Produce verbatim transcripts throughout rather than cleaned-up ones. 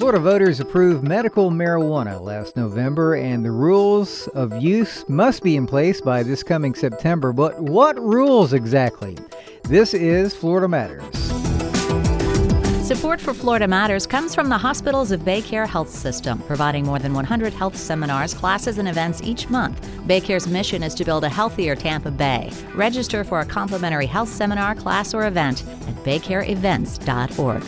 Florida voters approved medical marijuana last November, and the rules of use must be in place by this coming September. But what rules exactly? This is Florida Matters. Support for Florida Matters comes from the Hospitals of BayCare Health System, providing more than one hundred health seminars, classes, and events each month. BayCare's mission is to build a healthier Tampa Bay. Register for a complimentary health seminar, class, or event at baycare events dot org.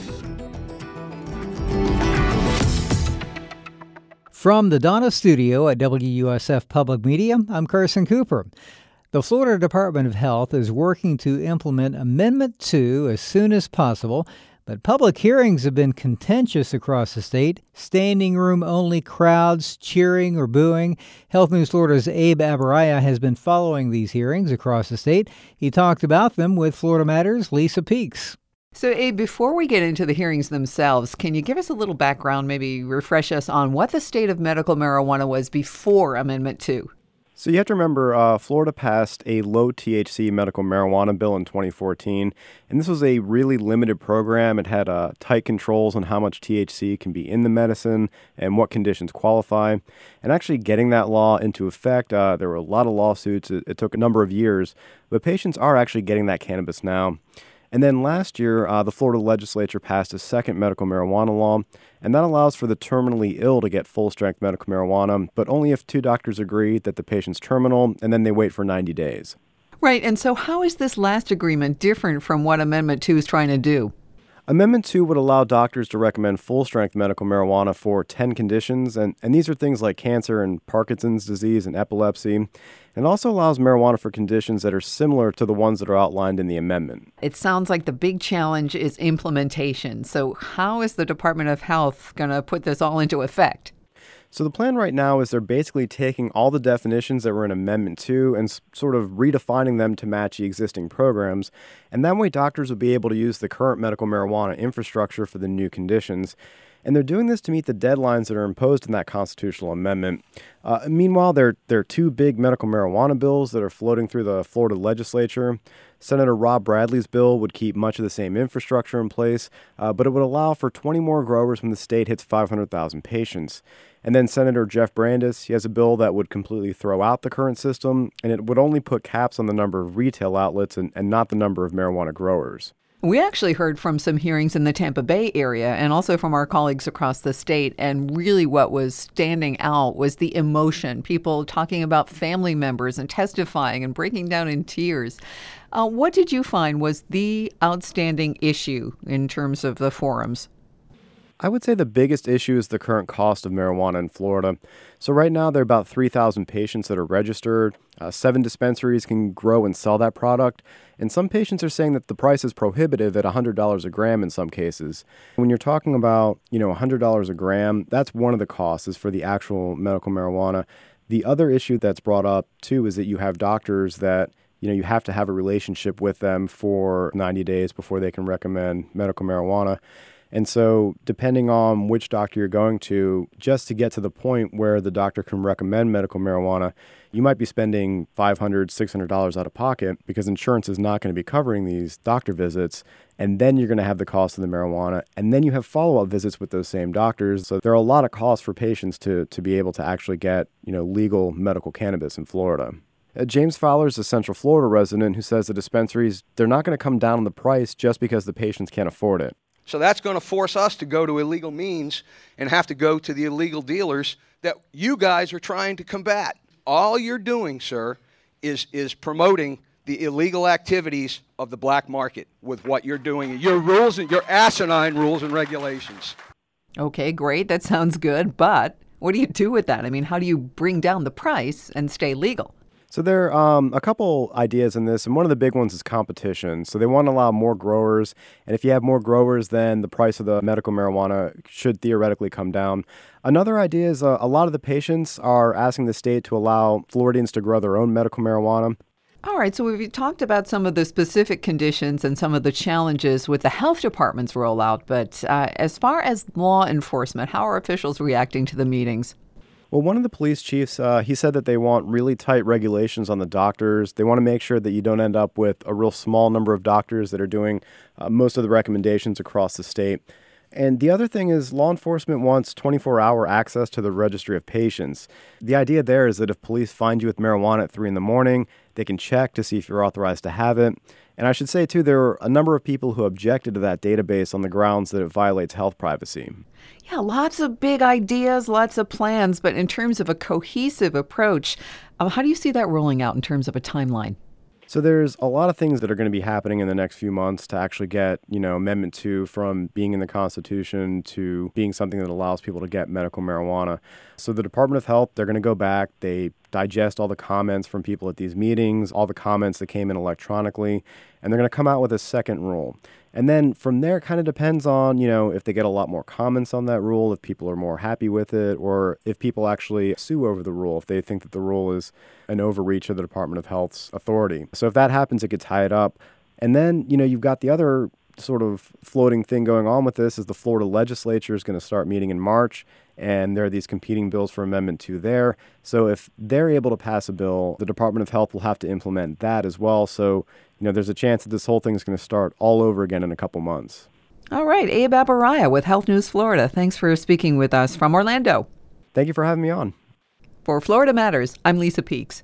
From the Donna Studio at W U S F Public Media, I'm Carson Cooper. The Florida Department of Health is working to implement Amendment two as soon as possible, but public hearings have been contentious across the state. Standing room only crowds cheering or booing. Health News Florida's Abe Abaraya has been following these hearings across the state. He talked about them with Florida Matters' Lisa Peeks. So, Abe, before we get into the hearings themselves, can you give us a little background, maybe refresh us on what the state of medical marijuana was before Amendment two? So you have to remember, uh, Florida passed a low T H C medical marijuana bill in twenty fourteen, and this was a really limited program. It had uh, tight controls on how much T H C can be in the medicine and what conditions qualify. And actually getting that law into effect, uh, there were a lot of lawsuits. It, it took a number of years, but patients are actually getting that cannabis now. And then last year, uh, the Florida legislature passed a second medical marijuana law, and that allows for the terminally ill to get full-strength medical marijuana, but only if two doctors agree that the patient's terminal, and then they wait for ninety days. Right, and so how is this last agreement different from what Amendment two is trying to do? Amendment two would allow doctors to recommend full-strength medical marijuana for ten conditions, and, and these are things like cancer and Parkinson's disease and epilepsy. It also allows marijuana for conditions that are similar to the ones that are outlined in the amendment. It sounds like the big challenge is implementation. So how is the Department of Health going to put this all into effect? So the plan right now is they're basically taking all the definitions that were in Amendment two and s- sort of redefining them to match the existing programs. And that way doctors will be able to use the current medical marijuana infrastructure for the new conditions. And they're doing this to meet the deadlines that are imposed in that constitutional amendment. Uh, meanwhile, there, there are two big medical marijuana bills that are floating through the Florida legislature. Senator Rob Bradley's bill would keep much of the same infrastructure in place, uh, but it would allow for twenty more growers when the state hits five hundred thousand patients. And then Senator Jeff Brandes, he has a bill that would completely throw out the current system, and it would only put caps on the number of retail outlets and, and not the number of marijuana growers. We actually heard from some hearings in the Tampa Bay area and also from our colleagues across the state. And really what was standing out was the emotion, people talking about family members and testifying and breaking down in tears. Uh, what did you find was the outstanding issue in terms of the forums? I would say the biggest issue is the current cost of marijuana in Florida. So right now, there are about three thousand patients that are registered. Uh, seven dispensaries can grow and sell that product. And some patients are saying that the price is prohibitive at one hundred dollars a gram in some cases. When you're talking about, you know, one hundred dollars a gram, that's one of the costs is for the actual medical marijuana. The other issue that's brought up, too, is that you have doctors that, you know, you have to have a relationship with them for ninety days before they can recommend medical marijuana. And so depending on which doctor you're going to, just to get to the point where the doctor can recommend medical marijuana, you might be spending five hundred dollars, six hundred dollars out of pocket because insurance is not going to be covering these doctor visits. And then you're going to have the cost of the marijuana. And then you have follow-up visits with those same doctors. So there are a lot of costs for patients to, to be able to actually get, you know, legal medical cannabis in Florida. Uh, James Fowler is a Central Florida resident who says the dispensaries, they're not going to come down on the price just because the patients can't afford it. So that's going to force us to go to illegal means and have to go to the illegal dealers that you guys are trying to combat. All you're doing, sir, is is promoting the illegal activities of the black market with what you're doing. Your rules, and your asinine rules and regulations. Okay, great. That sounds good. But what do you do with that? I mean, how do you bring down the price and stay legal? So there are um, a couple ideas in this, and one of the big ones is competition. So they want to allow more growers, and if you have more growers, then the price of the medical marijuana should theoretically come down. Another idea is uh, a lot of the patients are asking the state to allow Floridians to grow their own medical marijuana. All right, so we've talked about some of the specific conditions and some of the challenges with the health department's rollout, but uh, as far as law enforcement, how are officials reacting to the meetings? Well, one of the police chiefs, uh, he said that they want really tight regulations on the doctors. They want to make sure that you don't end up with a real small number of doctors that are doing uh, most of the recommendations across the state. And the other thing is law enforcement wants twenty-four hour access to the registry of patients. The idea there is that if police find you with marijuana at three in the morning, they can check to see if you're authorized to have it. And I should say, too, there are a number of people who objected to that database on the grounds that it violates health privacy. Yeah, lots of big ideas, lots of plans, but in terms of a cohesive approach, uh, how do you see that rolling out in terms of a timeline? So there's a lot of things that are going to be happening in the next few months to actually get, you know, Amendment two from being in the Constitution to being something that allows people to get medical marijuana. So the Department of Health, they're going to go back, they digest all the comments from people at these meetings, all the comments that came in electronically, and they're going to come out with a second rule. And then from there, it kind of depends on, you know, if they get a lot more comments on that rule, if people are more happy with it, or if people actually sue over the rule, if they think that the rule is an overreach of the Department of Health's authority. So if that happens, it gets tied up. And then, you know, you've got the other sort of floating thing going on with this is the Florida legislature is going to start meeting in March, and there are these competing bills for Amendment two there. So if they're able to pass a bill, the Department of Health will have to implement that as well. So, you know, there's a chance that this whole thing is going to start all over again in a couple months. All right, Abe Abaraya with Health News Florida. Thanks for speaking with us from Orlando. Thank you for having me on. For Florida Matters, I'm Lisa Peaks.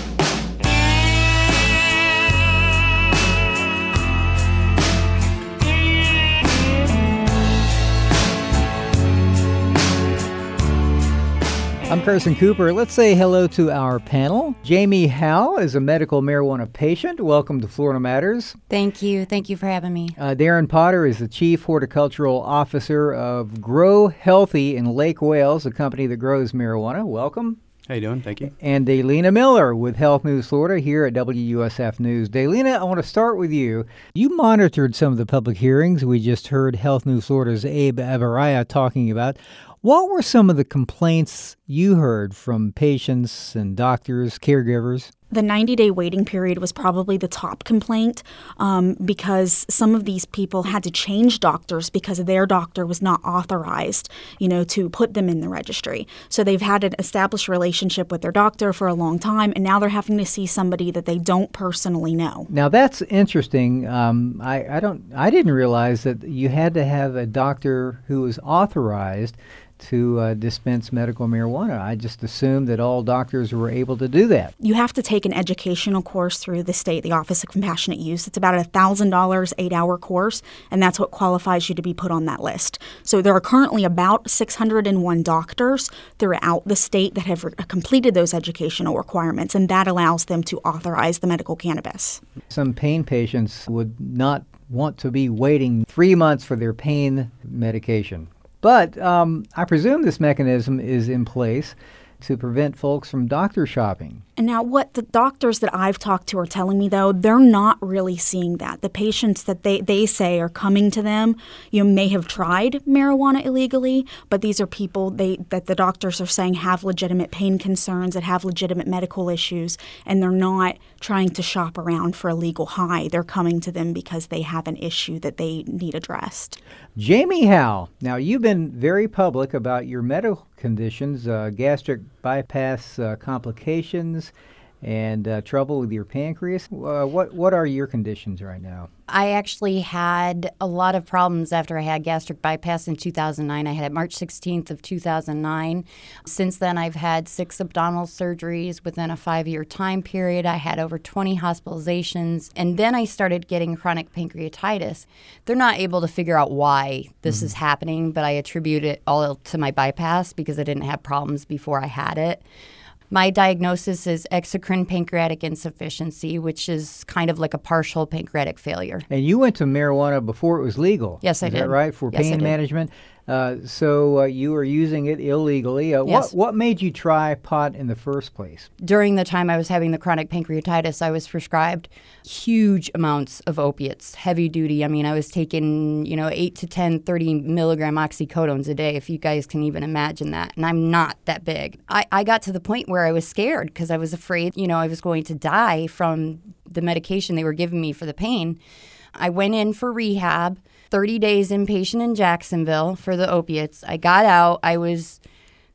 I'm Carson Cooper. Let's say hello to our panel. Jamie Howe is a medical marijuana patient. Welcome to Florida Matters. Thank you. Thank you for having me. Uh, Darren Potter is the Chief Horticultural Officer of Grow Healthy in Lake Wales, a company that grows marijuana. Welcome. How you doing? Thank you. And Daylina Miller with Health News Florida here at W U S F News. Daylina, I want to start with you. You monitored some of the public hearings we just heard Health News Florida's Abe Abaraya talking about. What were some of the complaints you heard from patients and doctors, caregivers? The ninety-day waiting period was probably the top complaint um, because some of these people had to change doctors because their doctor was not authorized, you know, to put them in the registry. So they've had an established relationship with their doctor for a long time, and now they're having to see somebody that they don't personally know. Now that's interesting. Um, I, I don't. I didn't realize that you had to have a doctor who was authorized to uh, dispense medical marijuana. I just assumed that all doctors were able to do that. You have to take an educational course through the state, the Office of Compassionate Use. It's about a one thousand dollars, eight-hour course, and that's what qualifies you to be put on that list. So there are currently about six hundred one doctors throughout the state that have re- completed those educational requirements, and that allows them to authorize the medical cannabis. Some pain patients would not want to be waiting three months for their pain medication. But um, I presume this mechanism is in place to prevent folks from doctor shopping. And now what the doctors that I've talked to are telling me, though, they're not really seeing that. The patients that they, they say are coming to them, you know, may have tried marijuana illegally, but these are people they that the doctors are saying have legitimate pain concerns, that have legitimate medical issues, and they're not trying to shop around for a legal high. They're coming to them because they have an issue that they need addressed. Jamie Howe, now you've been very public about your medical conditions, uh, gastric bypass uh, complications, and uh, trouble with your pancreas. Uh, what what are your conditions right now? I actually had a lot of problems after I had gastric bypass in two thousand nine. I had it March sixteenth of two thousand nine. Since then, I've had six abdominal surgeries within a five-year time period. I had over twenty hospitalizations, and then I started getting chronic pancreatitis. They're not able to figure out why this mm-hmm. is happening, but I attribute it all to my bypass because I didn't have problems before I had it. My diagnosis is exocrine pancreatic insufficiency, which is kind of like a partial pancreatic failure. And you went to marijuana before it was legal. Yes, I is did. Is that right? For yes, pain management? Uh, so uh, you were using it illegally. Uh, yes. What what made you try pot in the first place? During the time I was having the chronic pancreatitis, I was prescribed huge amounts of opiates, heavy duty. I mean, I was taking, you know, eight to ten, thirty milligram oxycodones a day, if you guys can even imagine that. And I'm not that big. I, I got to the point where I was scared because I was afraid, you know, I was going to die from the medication they were giving me for the pain. I went in for rehab, thirty days inpatient in Jacksonville for the opiates. I got out. I was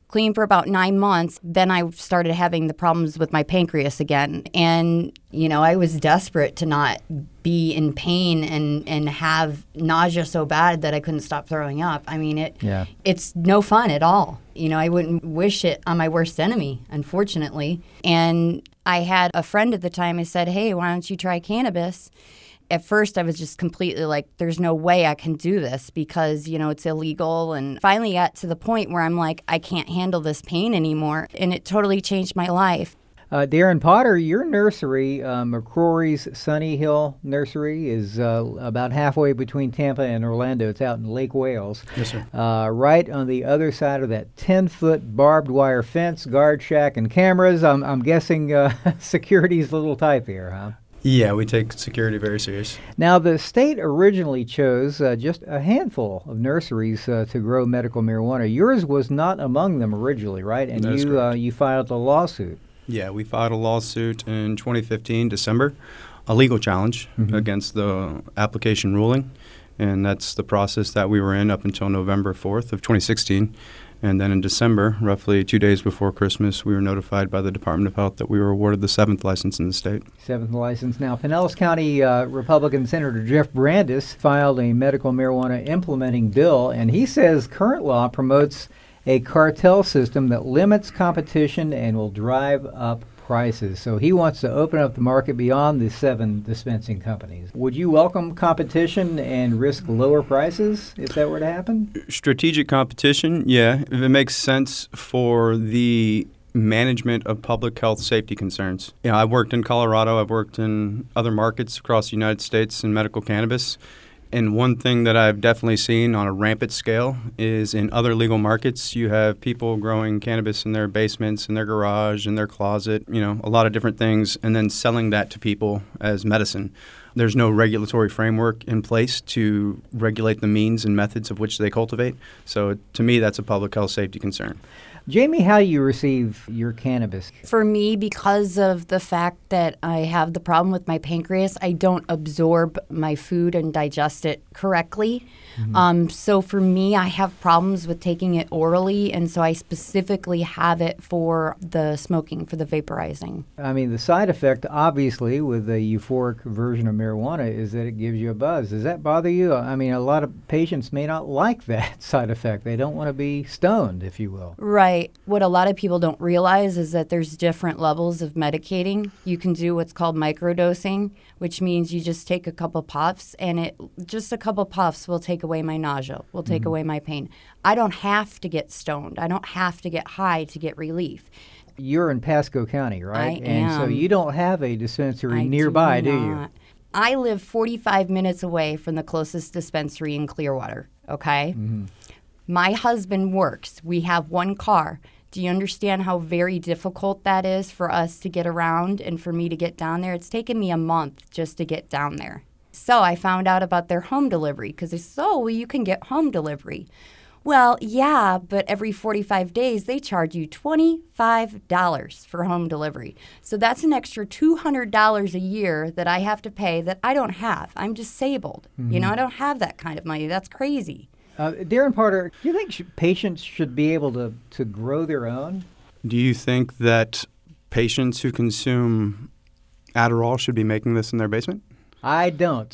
clean for about nine months. Then I started having the problems with my pancreas again. And, you know, I was desperate to not be in pain and, and have nausea so bad that I couldn't stop throwing up. I mean, it Yeah. it's no fun at all. You know, I wouldn't wish it on my worst enemy, unfortunately. And I had a friend at the time. I said, hey, why don't you try cannabis? At first, I was just completely like, there's no way I can do this because, you know, it's illegal. And finally got to the point where I'm like, I can't handle this pain anymore. And it totally changed my life. Uh, Darren Potter, your nursery, uh, McCrory's Sunny Hill Nursery, is uh, about halfway between Tampa and Orlando. It's out in Lake Wales. Yes, sir. Uh, right on the other side of that ten-foot barbed wire fence, guard shack, and cameras. I'm, I'm guessing uh, security's a little tight there, huh? Yeah, we take security very serious. Now, the state originally chose uh, just a handful of nurseries uh, to grow medical marijuana. Yours was not among them originally, right? And That is you uh, correct. you filed a lawsuit. Yeah, we filed a lawsuit in twenty fifteen, December, a legal challenge Mhm. against the application ruling. And that's the process that we were in up until November fourth of twenty sixteen. And then in December, roughly two days before Christmas, we were notified by the Department of Health that we were awarded the seventh license in the state. Seventh license. Now, Pinellas County uh, Republican Senator Jeff Brandis filed a medical marijuana implementing bill, and he says current law promotes a cartel system that limits competition and will drive up prices. So he wants to open up the market beyond the seven dispensing companies. Would you welcome competition and risk lower prices if that were to happen? Strategic competition, yeah, if it makes sense for the management of public health safety concerns. You know, I've worked in Colorado, I've worked in other markets across the United States in medical cannabis. And one thing that I've definitely seen on a rampant scale is in other legal markets, you have people growing cannabis in their basements, in their garage, in their closet, you know, a lot of different things, and then selling that to people as medicine. There's no regulatory framework in place to regulate the means and methods of which they cultivate. So to me, that's a public health safety concern. Jamie, how do you receive your cannabis? For me, because of the fact that I have the problem with my pancreas, I don't absorb my food and digest it correctly. Mm-hmm. Um, so for me, I have problems with taking it orally, and so I specifically have it for the smoking, for the vaporizing. I mean, the side effect, obviously, with the euphoric version of marijuana is that it gives you a buzz. Does that bother you? I mean, a lot of patients may not like that side effect. They don't want to be stoned, if you will. Right. What a lot of people don't realize is that there's different levels of medicating. You can do what's called microdosing, which means you just take a couple puffs, and it just a couple puffs will take away my nausea, will take mm-hmm. away my pain. I don't have to get stoned. I don't have to get high to get relief. You're in Pasco County, right? I and am. so you don't have a dispensary I nearby, do, do you? not. I live forty-five minutes away from the closest dispensary in Clearwater, okay? Mm-hmm. My husband works. We have one car. Do you understand how very difficult that is for us to get around and for me to get down there? It's taken me a month just to get down there. So I found out about their home delivery because they said, oh, well, you can get home delivery. Well, yeah, but every forty-five days they charge you twenty-five dollars for home delivery. So that's an extra two hundred dollars a year that I have to pay that I don't have. I'm disabled. Mm-hmm. You know, I don't have that kind of money. That's crazy. Uh, Darren Potter, do you think sh- patients should be able to, to grow their own? Do you think that patients who consume Adderall should be making this in their basement? I don't.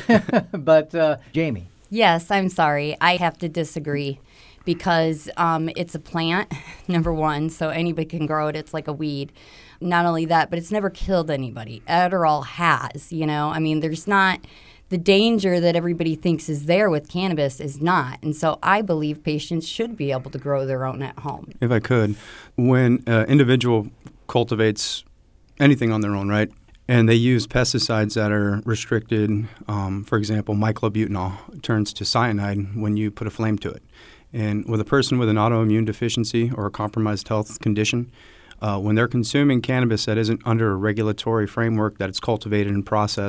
But uh, Jamie. Yes, I'm sorry. I have to disagree because um, it's a plant, number one, so anybody can grow it. It's like a weed. Not only that, but it's never killed anybody. Adderall has, you know. I mean, there's not the danger that everybody thinks is there with cannabis is not. And so I believe patients should be able to grow their own at home. If I could, when an individual cultivates anything on their own, right, and they use pesticides that are restricted, um, for example, myclobutanol turns to cyanide when you put a flame to it. And with a person with an autoimmune deficiency or a compromised health condition, uh, when they're consuming cannabis that isn't under a regulatory framework that it's cultivated and processed,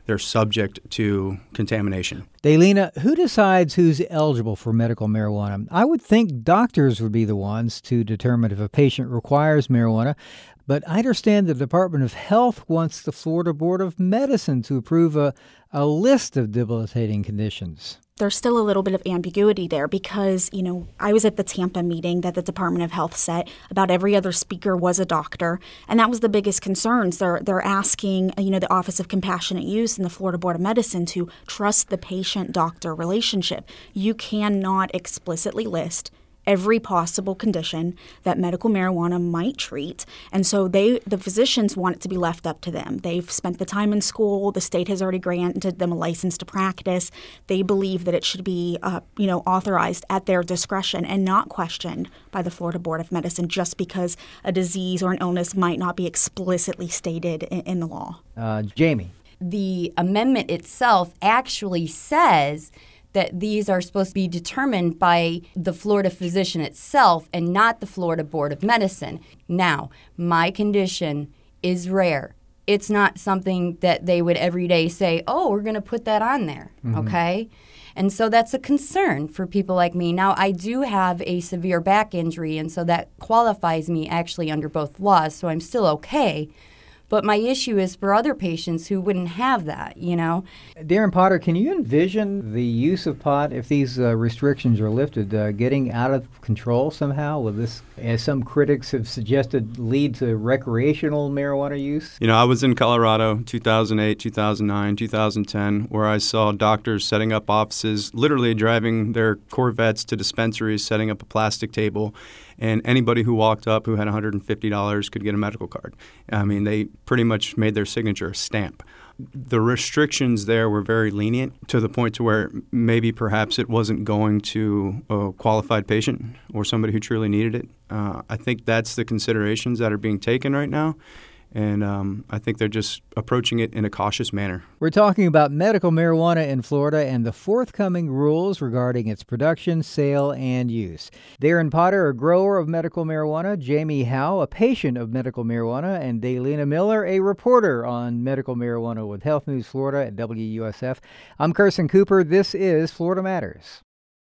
they're subject to contamination. Daylina, who decides who's eligible for medical marijuana? I would think doctors would be the ones to determine if a patient requires marijuana, but I understand the Department of Health wants the Florida Board of Medicine to approve a, a list of debilitating conditions. There's still a little bit of ambiguity there because, you know, I was at the Tampa meeting that the Department of Health set. About every other speaker was a doctor, and that was the biggest concerns. They're they're asking, you know, the Office of Compassionate Use and the Florida Board of Medicine to trust the patient-doctor relationship. You cannot explicitly list every possible condition that medical marijuana might treat. And so they, the physicians want it to be left up to them. They've spent the time in school. The state has already granted them a license to practice. They believe that it should be, uh, you know, authorized at their discretion and not questioned by the Florida Board of Medicine just because a disease or an illness might not be explicitly stated in, in the law. Uh, Jamie. The amendment itself actually says that these are supposed to be determined by the Florida physician itself and not the Florida Board of Medicine. Now, my condition is rare. It's not something that they would every day say, oh, we're going to put that on there, mm-hmm. okay? And so that's a concern for people like me. Now, I do have a severe back injury, and so that qualifies me actually under both laws, so I'm still okay. But my issue is for other patients who wouldn't have that, you know. Darren Potter, can you envision the use of pot, if these uh, restrictions are lifted, uh, getting out of control somehow? Will this, as some critics have suggested, lead to recreational marijuana use? You know, I was in Colorado two thousand eight, two thousand nine, two thousand ten, where I saw doctors setting up offices, literally driving their Corvettes to dispensaries, setting up a plastic table, and anybody who walked up who had one hundred fifty dollars could get a medical card. I mean, they pretty much made their signature a stamp. The restrictions there were very lenient to the point to where maybe perhaps it wasn't going to a qualified patient or somebody who truly needed it. Uh, I think that's the considerations that are being taken right now. And um, I think they're just approaching it in a cautious manner. We're talking about medical marijuana in Florida and the forthcoming rules regarding its production, sale, and use. Darren Potter, a grower of medical marijuana, Jamie Howe, a patient of medical marijuana, and Daylina Miller, a reporter on medical marijuana with Health News Florida at W U S F. I'm Carson Cooper. This is Florida Matters.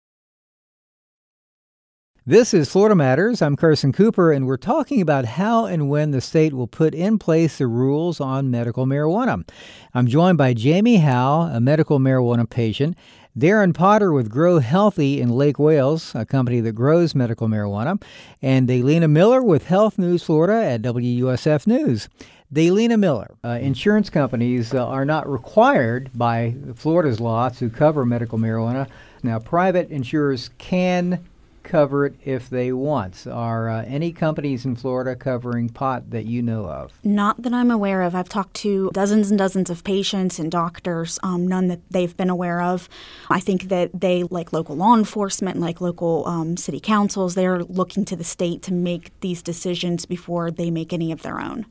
This is Florida Matters. I'm Carson Cooper, and we're talking about how and when the state will put in place the rules on medical marijuana. I'm joined by Jamie Howe, a medical marijuana patient, Darren Potter with Grow Healthy in Lake Wales, a company that grows medical marijuana, and Daylina Miller with Health News Florida at W U S F News. Daylina Miller, uh, insurance companies uh, are not required by Florida's law to cover medical marijuana. Now, private insurers can cover it if they want. Are uh, any companies in Florida covering pot that you know of? Not that I'm aware of. I've talked to dozens and dozens of patients and doctors, um, none that they've been aware of. I think that they, like local law enforcement, like local um, city councils, they're looking to the state to make these decisions before they make any of their own.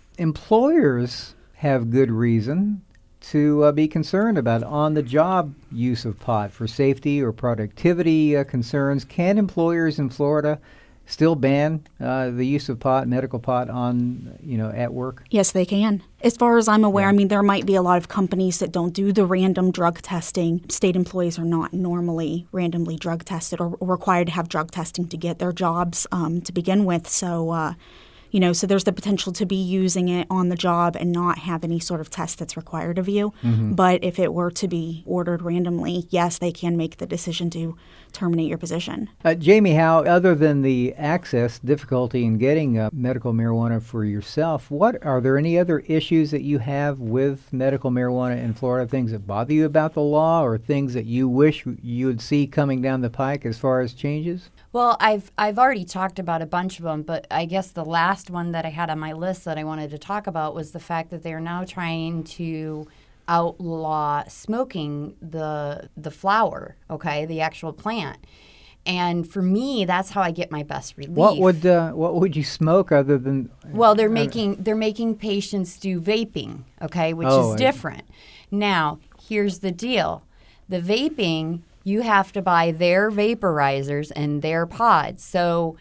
Employers have good reason to uh, be concerned about on-the-job use of pot for safety or productivity uh, concerns. Can employers in Florida still ban uh, the use of pot, medical pot, on, you know, at work? Yes, they can. As far as I'm aware, yeah. I mean, there might be a lot of companies that don't do the random drug testing. State employees are not normally randomly drug tested or, or required to have drug testing to get their jobs um, to begin with. So, uh, You know, so there's the potential to be using it on the job and not have any sort of test that's required of you. Mm-hmm. But if it were to be ordered randomly, yes, they can make the decision to terminate your position. Uh, Jamie Howe, other than the access difficulty in getting uh, medical marijuana for yourself, what are there any other issues that you have with medical marijuana in Florida, things that bother you about the law or things that you wish you would see coming down the pike as far as changes? Well, I've I've already talked about a bunch of them, but I guess the last one that I had on my list that I wanted to talk about was the fact that they are now trying to outlaw smoking the the flower, okay, the actual plant. And for me, that's how I get my best relief. What would uh, what would you smoke other than? Well, they're uh, making they're making patients do vaping, okay, which oh, is different. I... Now, here's the deal: the vaping, you have to buy their vaporizers and their pods. So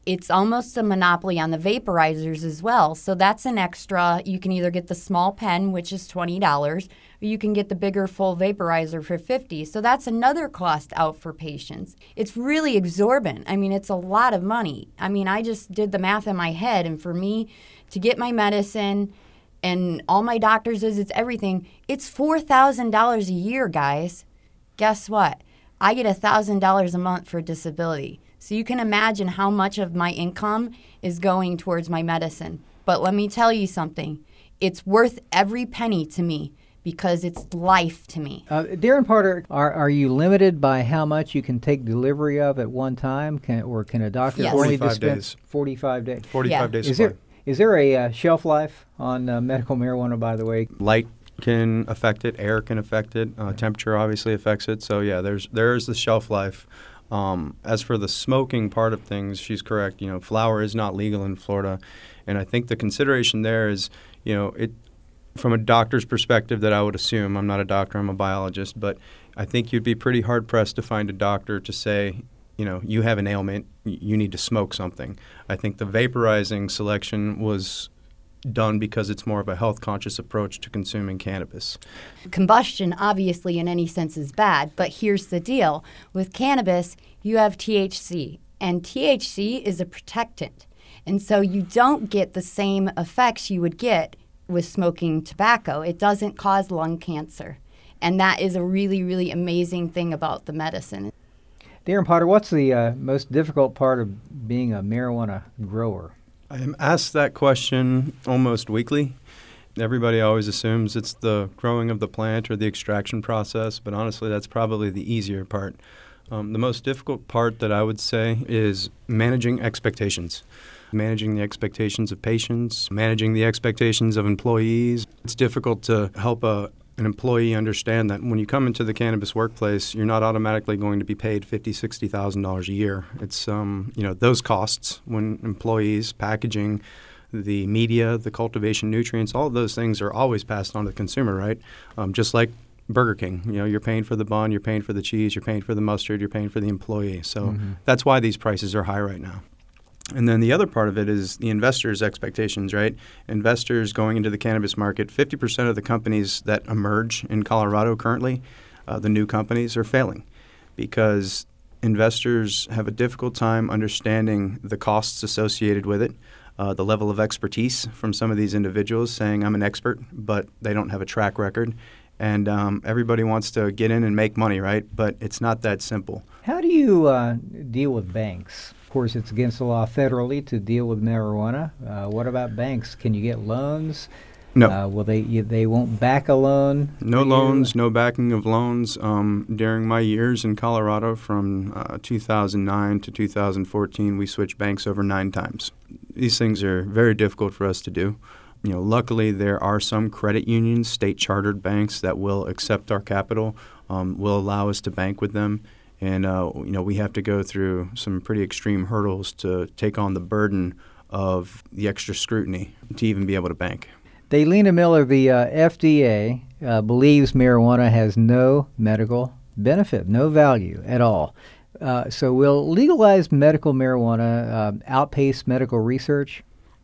It's almost a monopoly on the vaporizers as well. So that's an extra. You can either get the small pen, which is twenty dollars, or you can get the bigger full vaporizer for fifty dollars. So that's another cost out for patients. It's really exorbitant. I mean, it's a lot of money. I mean, I just did the math in my head, and for me to get my medicine and all my doctor's visits, everything, it's four thousand dollars a year, guys. Guess what? I get one thousand dollars a month for disability. So you can imagine how much of my income is going towards my medicine. But let me tell you something. It's worth every penny to me because it's life to me. Uh, Darren Parter, are, are you limited by how much you can take delivery of at one time? Can, or can a doctor Yes. only forty-five dispense days. forty-five days? forty-five Yeah. days Is supply. there, is there a uh, shelf life on uh, medical marijuana, by the way? Light can affect it, air can affect it, uh, temperature obviously affects it. So yeah, there's there is the shelf life. Um, as for the smoking part of things, she's correct. You know, flower is not legal in Florida, and I think the consideration there is, you know, it from a doctor's perspective that I would assume. I'm not a doctor, I'm a biologist, but I think you'd be pretty hard pressed to find a doctor to say, you know, you have an ailment, y- you need to smoke something. I think the vaporizing selection was done because it's more of a health conscious approach to consuming cannabis. Combustion, obviously, in any sense is bad, but here's the deal. With cannabis, you have T H C, and T H C is a protectant. And so you don't get the same effects you would get with smoking tobacco. It doesn't cause lung cancer. And that is a really, really amazing thing about the medicine. Darren Parter, what's the uh, most difficult part of being a marijuana grower? I am asked that question almost weekly. Everybody always assumes it's the growing of the plant or the extraction process, but honestly, that's probably the easier part. Um, the most difficult part that I would say is managing expectations. Managing the expectations of patients, managing the expectations of employees. It's difficult to help a an employee understand that when you come into the cannabis workplace, you're not automatically going to be paid fifty thousand dollars, sixty thousand dollars a year. It's, um, you know, those costs when employees, packaging, the media, the cultivation nutrients, all of those things are always passed on to the consumer, right? Um, just like Burger King, you know, you're paying for the bun, you're paying for the cheese, you're paying for the mustard, you're paying for the employee. So mm-hmm. that's why these prices are high right now. And then the other part of it is the investors' expectations, right? Investors going into the cannabis market, fifty percent of the companies that emerge in Colorado currently, uh, the new companies, are failing because investors have a difficult time understanding the costs associated with it, uh, the level of expertise from some of these individuals saying, I'm an expert, but they don't have a track record. And um, everybody wants to get in and make money, right? But it's not that simple. How do you uh, deal with banks? Of course, it's against the law federally to deal with marijuana. Uh, what about banks? Can you get loans? No. Uh, will they? You, they won't back a loan? No loans, no backing of loans. Um, during my years in Colorado from uh, two thousand nine to two thousand fourteen, we switched banks over nine times. These things are very difficult for us to do. You know, luckily, there are some credit unions, state-chartered banks that will accept our capital, um, will allow us to bank with them. And, uh, you know, we have to go through some pretty extreme hurdles to take on the burden of the extra scrutiny to even be able to bank. Daylina Miller, the uh, F D A, uh, believes marijuana has no medical benefit, no value at all. Uh, so will legalized medical marijuana uh, outpace medical research?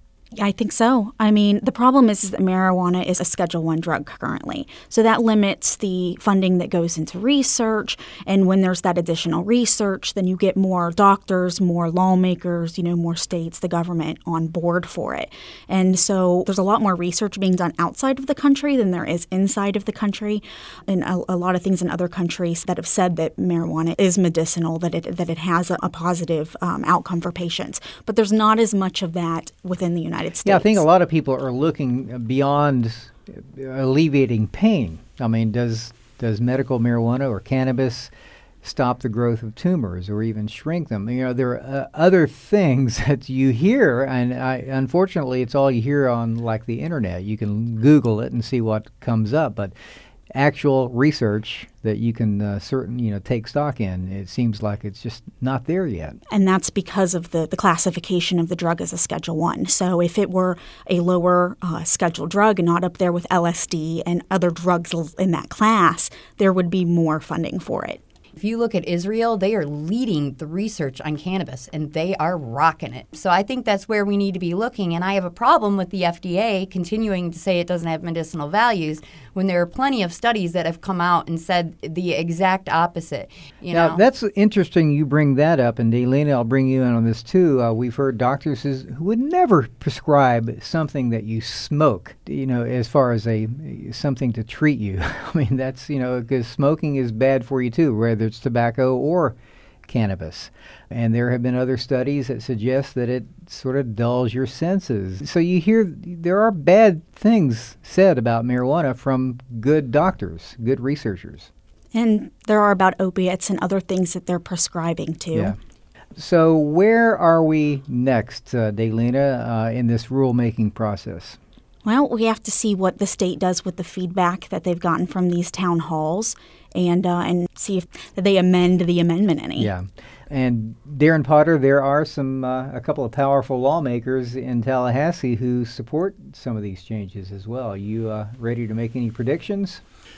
I think so. I mean, the problem is, is that marijuana is a Schedule One drug currently. So that limits the funding that goes into research. And when there's that additional research, then you get more doctors, more lawmakers, you know, more states, the government on board for it. And so there's a lot more research being done outside of the country than there is inside of the country. And a, a lot of things in other countries that have said that marijuana is medicinal, that it that it has a, a positive um, outcome for patients. But there's not as much of that within the United States. Yeah, I think a lot of people are looking beyond alleviating pain. I mean, does does medical marijuana or cannabis stop the growth of tumors or even shrink them? You know, there are uh, other things that you hear, and I, unfortunately, it's all you hear on like the internet. You can Google it and see what comes up, but actual research that you can uh, certain you know take stock in, it seems like it's just not there yet. And that's because of the, the classification of the drug as a Schedule One. So if it were a lower uh, scheduled drug and not up there with L S D and other drugs in that class, there would be more funding for it. If you look at Israel, they are leading the research on cannabis, and they are rocking it. So I think that's where we need to be looking. And I have a problem with the F D A continuing to say it doesn't have medicinal values when there are plenty of studies that have come out and said the exact opposite. You now, know? That's interesting you bring that up, and Daylina, I'll bring you in on this too. Uh, we've heard doctors who's, who would never prescribe something that you smoke, you know, as far as a something to treat you. I mean, that's, you know, because smoking is bad for you too, whether it's tobacco or cannabis. And there have been other studies that suggest that it sort of dulls your senses. So you hear there are bad things said about marijuana from good doctors, good researchers. And there are about opiates and other things that they're prescribing too. Yeah. So where are we next, uh, Daylina, uh, in this rulemaking process? Well, we have to see what the state does with the feedback that they've gotten from these town halls, and uh, and see if that they amend the amendment any. Yeah. And Darren Potter, there are some uh, a couple of powerful lawmakers in Tallahassee who support some of these changes as well. Are you uh, ready to make any predictions?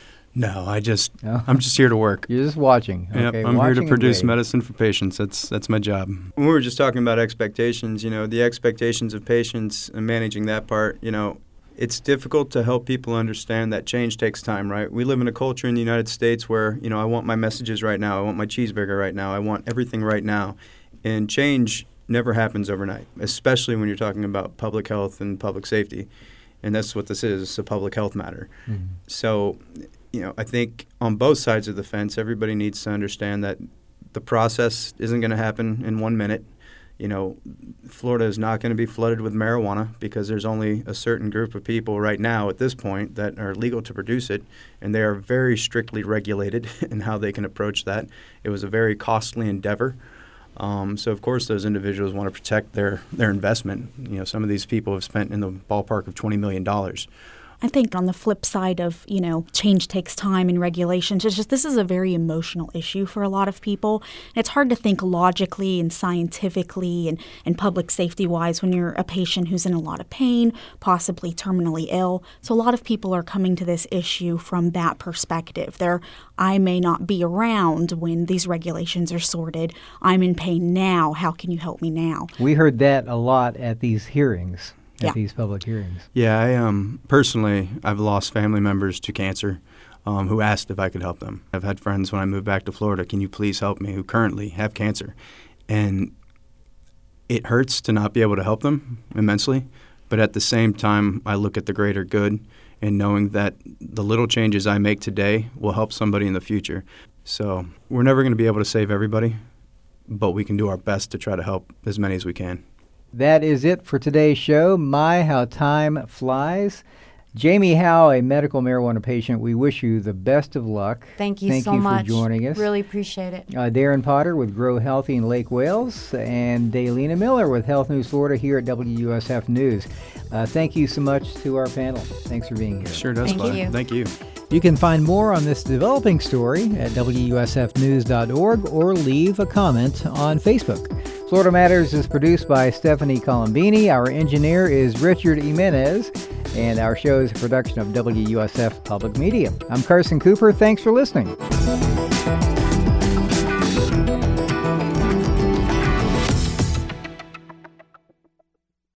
No, I just No? I'm just here to work. You're just watching. Yep, Okay, I'm watching here to and produce waiting. medicine for patients. That's that's my job. When we were just talking about expectations, you know, the expectations of patients and managing that part, you know, it's difficult to help people understand that change takes time, right? We live in a culture in the United States where, you know, I want my messages right now. I want my cheeseburger right now. I want everything right now. And change never happens overnight, especially when you're talking about public health and public safety. And that's what this is. It's a public health matter. Mm-hmm. So, you know, I think on both sides of the fence, everybody needs to understand that the process isn't going to happen in one minute. You know, Florida is not going to be flooded with marijuana because there's only a certain group of people right now at this point that are legal to produce it, and they are very strictly regulated in how they can approach that. It was a very costly endeavor. Um, so, of course, those individuals want to protect their, their investment. You know, some of these people have spent in the ballpark of twenty million dollars. I think on the flip side of, you know, change takes time and regulations, it's just this is a very emotional issue for a lot of people. And it's hard to think logically and scientifically and, and public safety-wise when you're a patient who's in a lot of pain, possibly terminally ill. So a lot of people are coming to this issue from that perspective. They're, I may not be around when these regulations are sorted. I'm in pain now. How can you help me now? We heard that a lot at these hearings. At Yeah. these public hearings. Yeah, I um personally, I've lost family members to cancer um, who asked if I could help them. I've had friends when I moved back to Florida, can you please help me, who currently have cancer. And it hurts to not be able to help them immensely, but at the same time, I look at the greater good and knowing that the little changes I make today will help somebody in the future. So we're never going to be able to save everybody, but we can do our best to try to help as many as we can. That is it for today's show. My, how time flies. Jamie Howe, a medical marijuana patient, we wish you the best of luck. Thank you Thank so you much. for joining us. Really appreciate it. Uh, Darren Potter with Grow Healthy in Lake Wales, and Daylina Miller with Health News Florida here at W U S F News. Uh, thank you so much to our panel. Thanks for being here. Sure does, Thank Bud. you. Thank you. You can find more on this developing story at W U S F news dot org or leave a comment on Facebook. Florida Matters is produced by Stephanie Colombini. Our engineer is Richard Jimenez, and our show is a production of W U S F Public Media. I'm Carson Cooper. Thanks for listening.